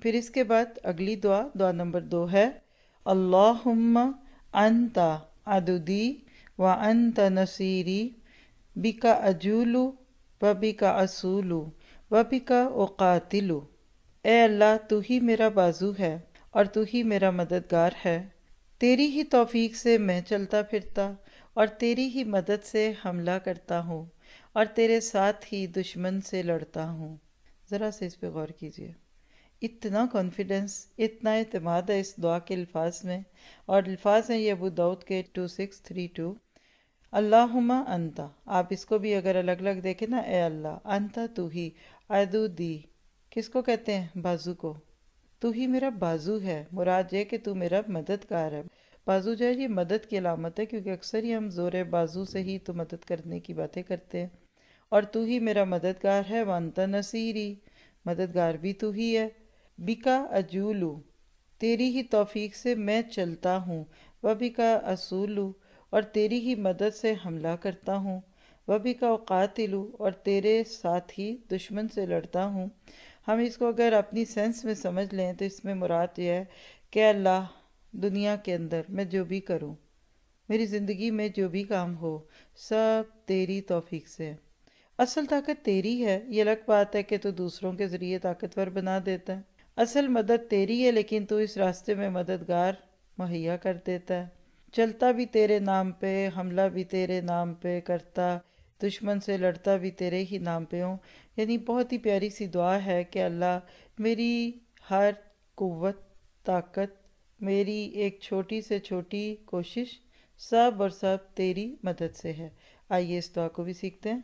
پھر اس کے بعد اگلی دعا، دعا نمبر 2 ہے اللہم انت عددی و انت نصیری بک اجول و بک اصول و بک اقاتل۔ اے اللہ تو ہی میرا بازو ہے اور تو ہی میرا مددگار ہے، تیری ہی توفیق سے میں چلتا پھرتا اور تیری ہی مدد سے حملہ کرتا ہوں اور تیرے ساتھ ہی دشمن سے لڑتا ہوں۔ ذرا سے اس پہ غور کیجیے، اتنا کانفیڈنس، اتنا اعتماد ہے اس دعا کے الفاظ میں، اور الفاظ ہیں یہ ابو داؤد کے 2632۔ اللہم انتا، آپ اس کو بھی اگر الگ الگ دیکھیں نا، اے اللہ، انتا تو ہی، عدودی کس کو کہتے ہیں؟ بازو کو، تو ہی میرا بازو ہے، مراد یہ کہ تو میرا مددگار ہے۔ بازو جو ہے یہ مدد کی علامت ہے، کیونکہ اکثر ہی ہم زور بازو سے ہی تو مدد کرنے کی باتیں کرتے ہیں۔ اور تو ہی میرا مددگار ہے، وانتا نصیری، مددگار بھی تو ہی ہے، بکا اجولو، تیری ہی توفیق سے میں چلتا ہوں، وبکا اصولو، اور تیری ہی مدد سے حملہ کرتا ہوں، وبکا اقاتلو، اور تیرے ساتھ ہی دشمن سے لڑتا ہوں۔ ہم اس کو اگر اپنی سینس میں سمجھ لیں تو اس میں مراد یہ ہے کہ اللہ، دنیا کے اندر میں جو بھی کروں، میری زندگی میں جو بھی کام ہو، سب تیری توفیق سے ہے۔ اصل طاقت تیری ہے، یہ الگ بات ہے کہ تو دوسروں کے ذریعے طاقتور بنا دیتا ہے۔ اصل مدد تیری ہے، لیکن تو اس راستے میں مددگار مہیا کر دیتا ہے۔ چلتا بھی تیرے نام پہ، حملہ بھی تیرے نام پہ کرتا، دشمن سے لڑتا بھی تیرے ہی نام پہ ہوں۔ یعنی بہت ہی پیاری سی دعا ہے کہ اللہ، میری ہر قوت، طاقت، میری ایک چھوٹی سے چھوٹی کوشش، سب اور سب تیری مدد سے ہے۔ آئیے اس دعا کو بھی سیکھتے ہیں۔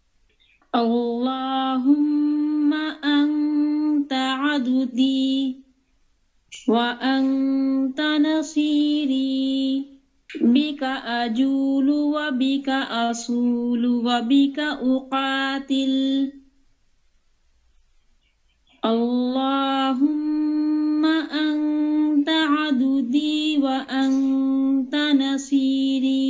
اللہم انت عددی وانت نصیری بک اجول وبک اصول وبک اقاتل۔ اللہم انت عددی وانت نصیری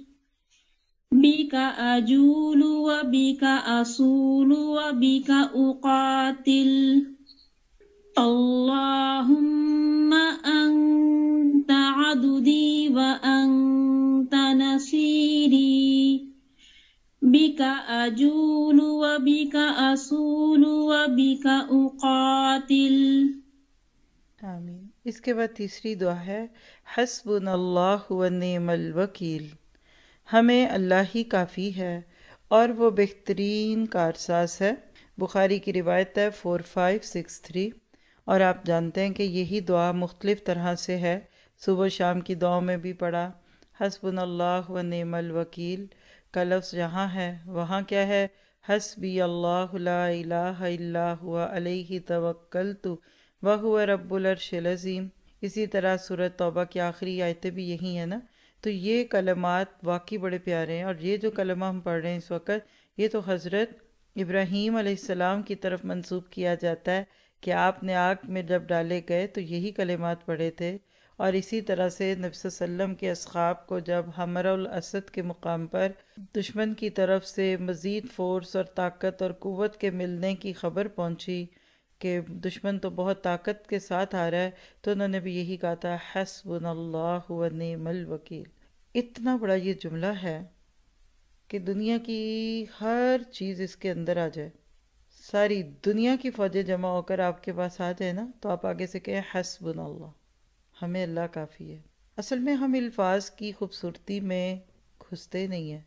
بک اجول وبک اصول وبک اقاتل۔ اللہم انت عددی وانت نصیری بک اجول وبک اصول وبک اقاتل۔ آمین۔ اس کے بعد تیسری دعا ہے حسبنا اللہ ونعم الوکیل، ہمیں اللہ ہی کافی ہے اور وہ بہترین کارساز ہے۔ بخاری کی روایت ہے 4563، اور آپ جانتے ہیں کہ یہی دعا مختلف طرح سے ہے، صبح و شام کی دعاؤں میں بھی پڑھا۔ حسبنا اللہ ونعم الوکیل کا لفظ جہاں ہے وہاں کیا ہے؟ حسبی اللہ لا الہ الا ہوا علیہ توکلت وہو رب العرش العظیم۔ اسی طرح سورۃ توبہ کی آخری آیتیں بھی یہی ہیں نا۔ تو یہ کلمات واقعی بڑے پیارے ہیں، اور یہ جو کلمہ ہم پڑھ رہے ہیں اس وقت، یہ تو حضرت ابراہیم علیہ السلام کی طرف منسوب کیا جاتا ہے کہ آپ نے آگ میں جب ڈالے گئے تو یہی کلمات پڑھے تھے۔ اور اسی طرح سے نبی صلی اللہ علیہ وسلم کے اصحاب کو جب حمر الاسد کے مقام پر دشمن کی طرف سے مزید فورس اور طاقت اور قوت کے ملنے کی خبر پہنچی کہ دشمن تو بہت طاقت کے ساتھ آ رہا ہے، تو انہوں نے بھی یہی کہا تھا حسبنا اللہ ونعم الوکیل۔ اتنا بڑا یہ جملہ ہے کہ دنیا کی ہر چیز اس کے اندر آ جائے، ساری دنیا کی فوجیں جمع ہو کر آپ کے پاس آ جائے نا، تو آپ آگے سے کہیں حسبنا اللہ، ہمیں اللہ کافی ہے۔ اصل میں ہم الفاظ کی خوبصورتی میں گھستے نہیں ہیں،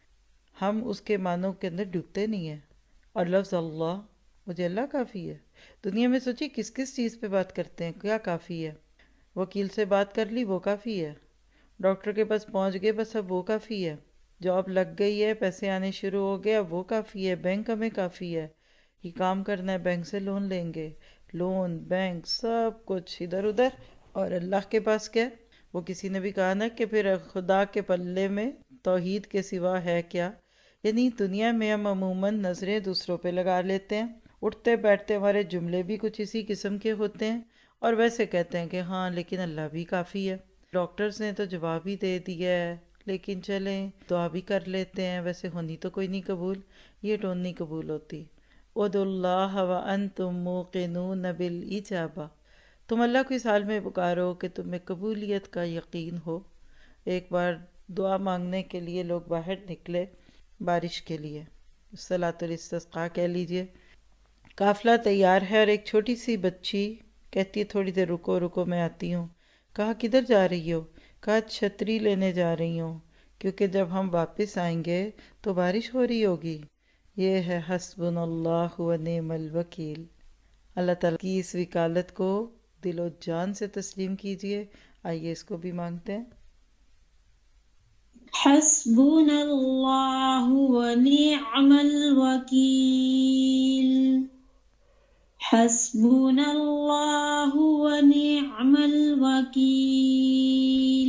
ہم اس کے معنوں کے اندر ڈوبتے نہیں ہیں۔ اور لفظ اللہ، مجھے اللہ کافی ہے، دنیا میں سوچی کس کس چیز پہ بات کرتے ہیں، کیا کافی ہے؟ وکیل سے بات کر لی، وہ کافی ہے۔ ڈاکٹر کے پاس پہنچ گئے، بس اب وہ کافی ہے۔ جاب لگ گئی ہے، پیسے آنے شروع ہو گئے، اب وہ کافی ہے۔ بینک ہمیں کافی ہے، یہ کام کرنا ہے، بینک سے لون لیں گے، لون، بینک، سب کچھ ادھر ادھر۔ اور اللہ کے پاس کیا ہے؟ وہ کسی نے بھی کہا نا کہ پھر خدا کے پلے میں توحید کے سوا ہے کیا؟ یعنی دنیا میں ہم عموماً نظریں دوسروں پہ لگا لیتے ہیں، اٹھتے بیٹھتے ہمارے جملے بھی کچھ اسی قسم کے ہوتے ہیں، اور ویسے کہتے ہیں کہ ہاں لیکن اللہ بھی کافی ہے۔ ڈاکٹرز نے تو جواب ہی دے دیا ہے، لیکن چلیں دعا بھی کر لیتے ہیں، ویسے ہونی تو کوئی نہیں قبول، یہ ٹون نہیں قبول ہوتی۔ ادعوا اللہ وانتم موقنون بالاجابہ، تم اللہ کو اس حال میں پکارو کہ تمہیں قبولیت کا یقین ہو۔ ایک بار دعا مانگنے کے لیے لوگ باہر نکلے بارش کے لیے، صلاۃ الاستسقاء کہہ لیجئے۔ قافلہ تیار ہے اور ایک چھوٹی سی بچی کہتی ہے تھوڑی دیر رکو رکو میں آتی ہوں۔ کہا کدھر جا رہی ہو؟ کہا چھتری لینے جا رہی ہوں، کیونکہ جب ہم واپس آئیں گے تو بارش ہو رہی ہوگی۔ یہ ہے حسبنا اللہ و نعم الوکیل۔ اللہ تعالیٰ کی اس وکالت کو دل و جان سے تسلیم کیجئے۔ آئیے اس کو بھی مانگتے ہیں۔ حسبنا اللہ ونعم الوکیل، حسبنا اللہ ونعم الوکیل،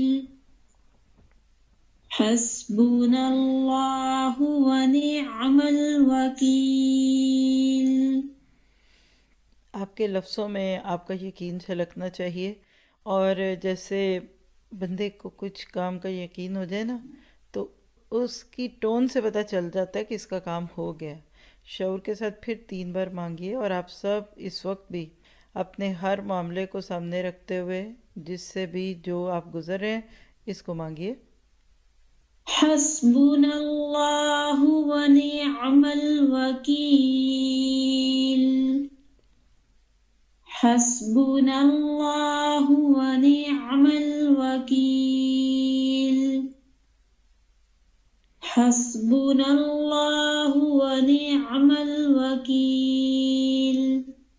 حسبنا اللہ ونعم الوکیل۔ آپ کے لفظوں میں آپ کا یقین جھلکنا چاہیے، اور جیسے بندے کو کچھ کام کا یقین ہو جائے نا تو اس کی ٹون سے پتہ چل جاتا ہے کہ اس کا کام ہو گیا۔ شعور کے ساتھ پھر 3 بار مانگیے، اور آپ سب اس وقت بھی اپنے ہر معاملے کو سامنے رکھتے ہوئے جس سے بھی جو آپ گزر رہے ہیں اس کو مانگیے۔ حسبنا اللہ ونعم الوکیل، حسبنا اللہ ونعم الوکیل، حسبنا اللہ ونعم الوکیل،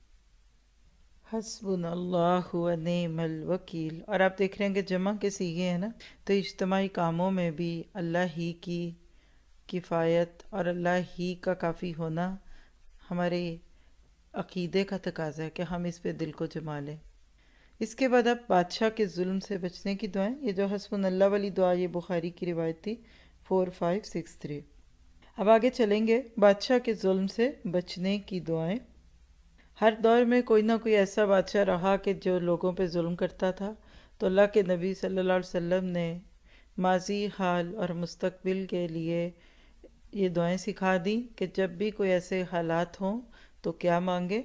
حسبنا اللہ و نعم الوکیل۔ اور آپ دیکھ رہے ہیں کہ جمع کے صیغے ہیں نا، تو اجتماعی کاموں میں بھی اللہ ہی کی کفایت اور اللہ ہی کا کافی ہونا ہمارے عقیدے کا تقاضا ہے کہ ہم اس پہ دل کو جما لیں۔ اس کے بعد اب بادشاہ کے ظلم سے بچنے کی دعائیں۔ یہ جو حسبنا اللہ والی دعا یہ بخاری کی روایت تھی 4563۔ اب آگے چلیں گے بادشاہ کے ظلم سے بچنے کی دعائیں۔ ہر دور میں کوئی نہ کوئی ایسا بادشاہ رہا کہ جو لوگوں پہ ظلم کرتا تھا، تو اللہ کے نبی صلی اللہ علیہ وسلم نے ماضی، حال اور مستقبل کے لیے یہ دعائیں سکھا دیں کہ جب بھی کوئی ایسے حالات ہوں تو کیا مانگے۔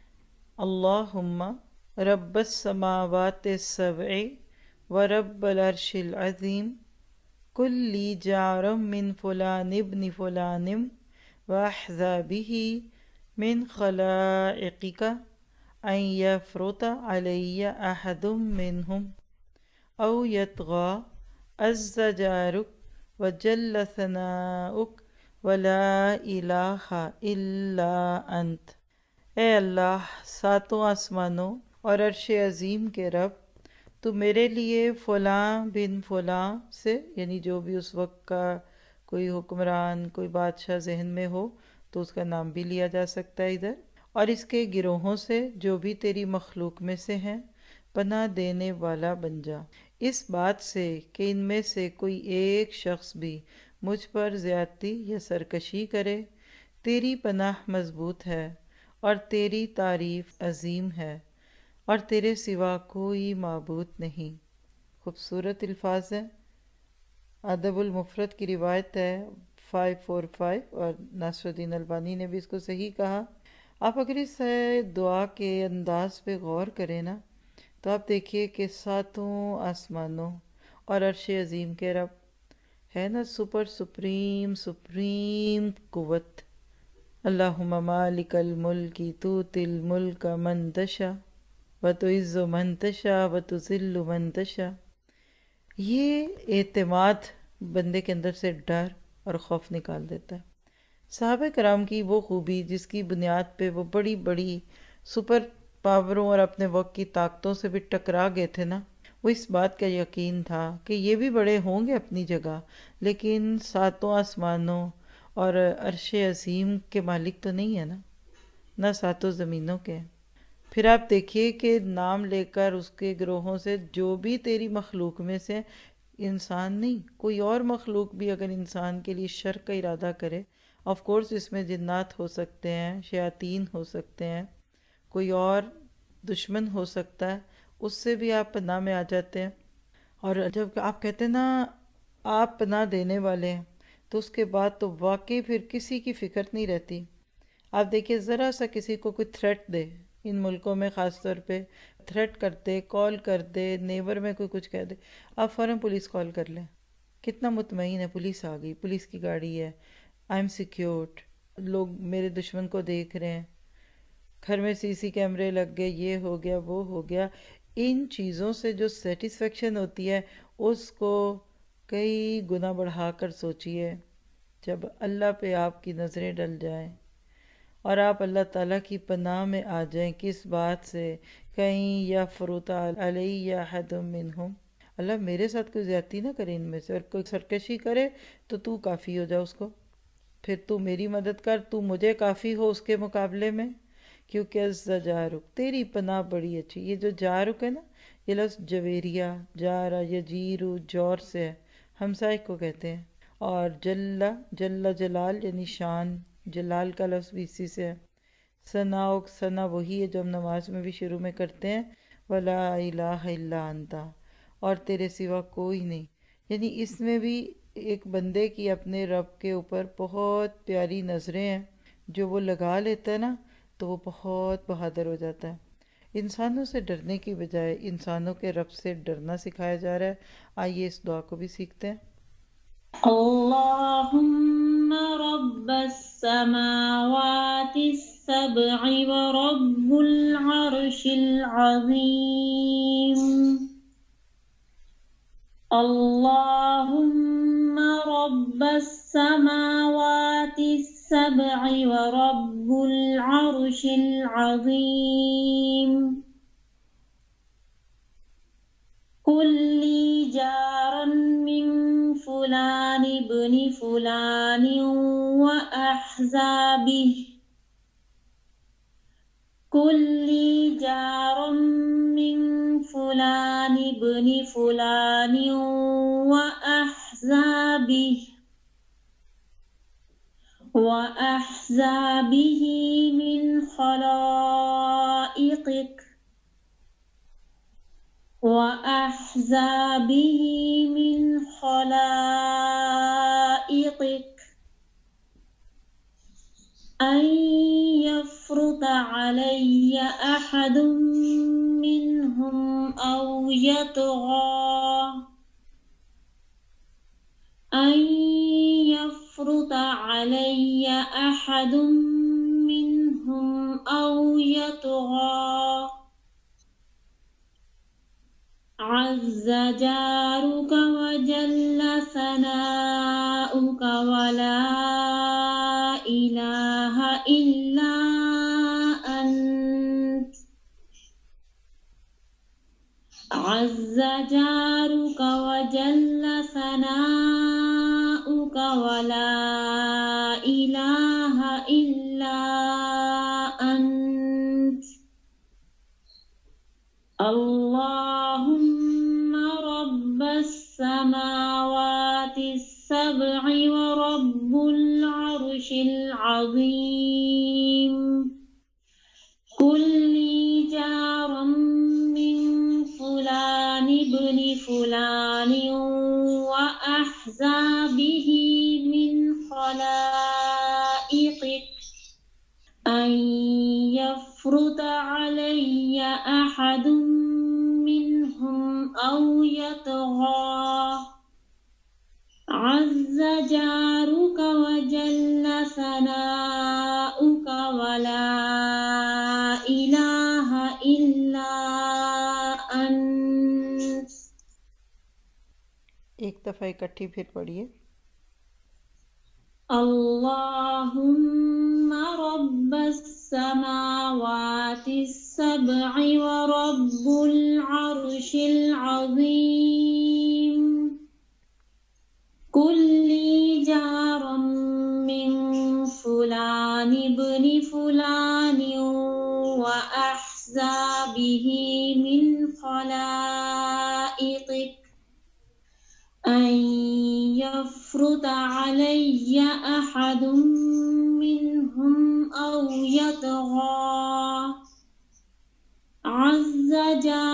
اللہم رب السماوات السبع ورب العرش العظیم کل لی جارم من فلان ابن فلان واحزابہ من خلائقک ان یفرط علی احد منہم او یطغى عز جارک وجل ثناؤک ولا الہ الا انت۔ اے اللہ، 7 آسمانوں اور عرش عظیم کے رب، تو میرے لیے فلاں بن فلاں سے، یعنی جو بھی اس وقت کا کوئی حکمران، کوئی بادشاہ ذہن میں ہو تو اس کا نام بھی لیا جا سکتا ہے ادھر، اور اس کے گروہوں سے جو بھی تیری مخلوق میں سے ہیں، پناہ دینے والا بن جا اس بات سے کہ ان میں سے کوئی ایک شخص بھی مجھ پر زیادتی یا سرکشی کرے۔ تیری پناہ مضبوط ہے اور تیری تعریف عظیم ہے، اور تیرے سوا کوئی معبود نہیں۔ خوبصورت الفاظ ہیں۔ ادب المفرد کی روایت ہے 545، اور ناصر الدین البانی نے بھی اس کو صحیح کہا۔ آپ اگر اس دعا کے انداز پہ غور کریں نا تو آپ دیکھیے کہ 7 آسمانوں اور عرش عظیم کے رب ہے نا، سپریم قوت۔ اللہم مالک الملک توتی الملک من تشاء وتعز من تشاء وتذل من تشاء۔ یہ اعتماد بندے کے اندر سے ڈر اور خوف نکال دیتا ہے۔ صحابہ کرام کی وہ خوبی جس کی بنیاد پہ وہ بڑی بڑی سپر پاوروں اور اپنے وقت کی طاقتوں سے بھی ٹکرا گئے تھے نا، وہ اس بات کا یقین تھا کہ یہ بھی بڑے ہوں گے اپنی جگہ، لیکن 7 آسمانوں اور عرش عظیم کے مالک تو نہیں ہے نا، نہ 7 زمینوں کے ہیں۔ پھر آپ دیکھیے کہ نام لے کر اس کے گروہوں سے جو بھی تیری مخلوق میں سے، انسان نہیں کوئی اور مخلوق بھی اگر انسان کے لیے شر کا ارادہ کرے، آف کورس اس میں جنات ہو سکتے ہیں، شیاطین ہو سکتے ہیں، کوئی اور دشمن ہو سکتا ہے، اس سے بھی آپ پناہ میں آ جاتے ہیں۔ اور جب آپ کہتے ہیں نا آپ پناہ دینے والے ہیں، تو اس کے بعد تو واقعی پھر کسی کی فکر نہیں رہتی۔ آپ دیکھیے ذرا سا کسی کو کوئی تھریٹ دے، ان ملکوں میں خاص طور پہ تھریٹ کرتے، کال کر دے، نیبر میں کوئی کچھ کہہ دے، آپ فوراً پولیس کال کر لیں، کتنا مطمئن ہے، پولیس آ گئی، پولیس کی گاڑی ہے، آئی ایم سیکیورڈ، لوگ میرے دشمن کو دیکھ رہے ہیں، گھر میں سی سی کیمرے لگ گئے، یہ ہو گیا وہ ہو گیا۔ ان چیزوں سے جو سیٹسفیکشن ہوتی ہے اس کو کئی گنا بڑھا کر سوچیے جب اللہ پہ آپ کی نظریں ڈل جائیں اور آپ اللہ تعالیٰ کی پناہ میں آ جائیں۔ کس بات سے؟ کہیں یا فروتا علیہ احد منہم، اللہ میرے ساتھ کوئی زیادتی نہ کرے ان میں سے، اور کوئی سرکشی کرے تو تو کافی ہو جا اس کو، پھر تو میری مدد کر، تو مجھے کافی ہو اس کے مقابلے میں، کیونکہ عز جارک، تیری پناہ بڑی اچھی۔ یہ جو جارک ہے نا، یہ لفظ جویریہ، جارا، یجیرو، جور سے ہے، ہمسائے کو کہتے ہیں۔ اور جل، جل جلال یعنی شان، جلال کا لفظ بھی اسی سے ہے۔ ثناؤک، ثنا وہی ہے جو ہم نماز میں بھی شروع میں کرتے ہیں، ولا الہ الا انت، اور تیرے سوا کوئی نہیں، یعنی اس میں بھی ایک بندے کی اپنے رب کے اوپر بہت پیاری نظریں ہیں، جو وہ لگا لیتا ہے نا تو وہ بہت بہادر ہو جاتا ہے۔ انسانوں سے ڈرنے کی بجائے انسانوں کے رب سے ڈرنا سکھایا جا رہا ہے۔ آئیے اس دعا کو بھی سیکھتے ہیں۔ اللهم رب السماوات السبع ورب العرش العظيم. اللهم رب السماوات السبع ورب العرش العظيم. قل لي جارا من فلان ابن فلان وأحزابه. قل لي جارا من فلان ابن فلان وأحزابه من خلائقك أن يفرط علي أحد منهم أو يطغى أن يفرط علي أحد منهم أو يطغى. عز جارك وجل ثناؤك ولا إله إلا أنت. عز جارك وجل ثناؤك ولا إله إلا أنت. اللهم رب السماوات السبع ورب العرش العظيم. قل لي جارا من فلان ابن فلان وأحزابه من خلائقك أن يفرط علي أحد منهم أو يطغى. عز جارك وجل ثناؤك ولا إله إلا أنت. ایک دفعہ اکٹھی پھر پڑھیے۔ اللهم رب السماوات السبع ورب العرش العظيم. قل لي جارا من فلان ابن فلان وأحزابه من خلائقك أن يفرط علي أحد منهم أو يطغى. عز جارك